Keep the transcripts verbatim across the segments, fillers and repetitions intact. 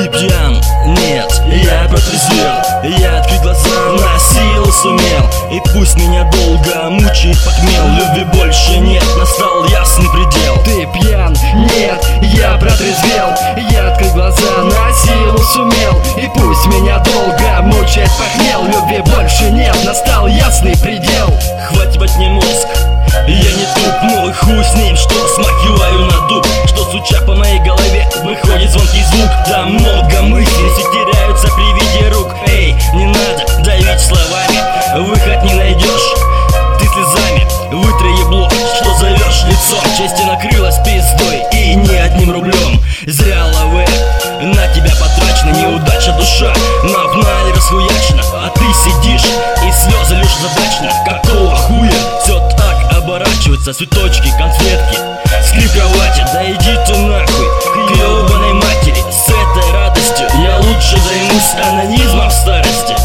Ты пьян? Нет, я протрезвел. Я открыть глаза на силу сумел. И пусть меня долго мучает похмел, любви больше нет, настал ясный предел. Ты пьян? Нет, я протрезвел. Я открыть глаза на силу сумел. И пусть меня долго мучает похмел, любви больше нет, настал ясный предел. Хватит мне мозг, я не туп, ну и хуй с ним, что смахиваю на дуб, что стуча по моей голове выходит звонкий звук. Да много мыслей все теряются при виде рук. Эй, не надо давить словами, выход не найдешь. Ты слезами вытри ебло, что зовешь лицом. Чести накрылась пиздой и не одним рублем. Зря лавэ, на тебя потрачена неудача душа, на вналь расхуячена, а ты сидишь и слезы лишь задачно. Какого хуя все так оборачивается, цветочки, конфетки, скрип кровати, да иди ты нахуй к ебаной матери. С этой радостью я лучше займусь анонизмом в старости.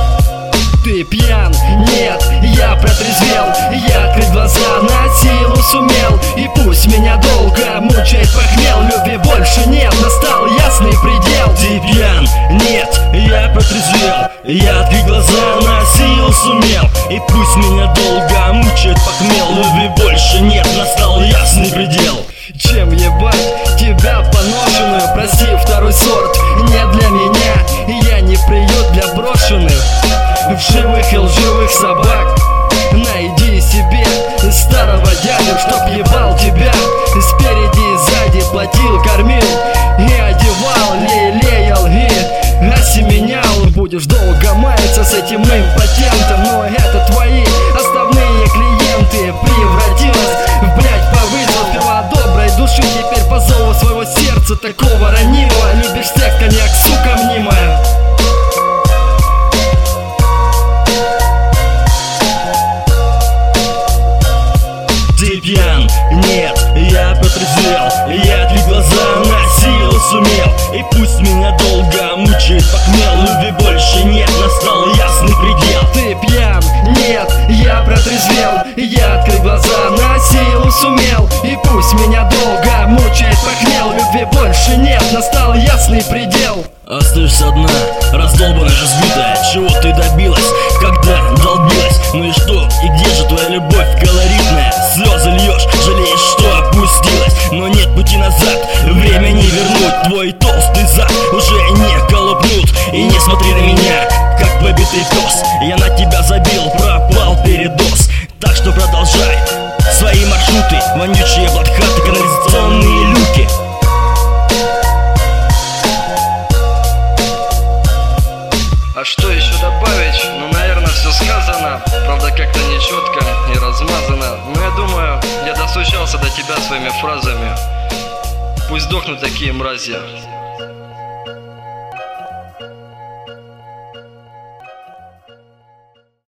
Ты пьян? Нет, я протрезвел. Я открыть глаза на силу сумел. И пусть меня долго мучает похмел, любви больше нет, настал ясный предел. Ты пьян? Нет, я протрезвел. Я открыть глаза на силу сумел. И пусть меня долго мучает похмел, любви больше нет, настал ясный предел. Чем ебать тебя поношенную? Прости, второй сорт не для меня. Я не приют для брошенных, вшивых и лживых собак. Найди себе старого дядю, чтоб ебал тебя спереди и сзади, платил, кормил и одевал, лелеял и осеменял. Будешь долго маяться с этим импотентом, но это твои основные клиенты. Превратилась в блядь по вызову пила доброй души, теперь по зову своего сердца такого ранимого. Любишь секс, коньяк, сука мнимая. Ты пьян? Нет, я протрезвел. Я открыть глаза на силу сумел. И пусть меня долго мучает похмел, любви больше нет, настал ясный предел. Ты пьян? Нет, я протрезвел. Я открыть глаза на силу сумел. И пусть меня долго мучает похмел, любви больше нет, настал ясный предел. Остаешься одна, раздолбанная, разбитая. Чего ты добилась, когда долбилась? Ну и что, и где же твоя любовь колоритная? Слезы льешь, жалеешь, что опустилась, но нет пути назад, время не вернуть. Твой толстый зад уже не колупнут. И не смотри на меня, как побитый пес. Я на тебя забил, пропал передоз. Так что продолжай свои маршруты, вонючие блокхаты, канализационные люки. А что еще добавить? Ну, наверное, все сказано. Правда, как-то нечетко и размазано. Но я думаю, я достучался до тебя своими фразами. Пусть сдохнут такие мрази.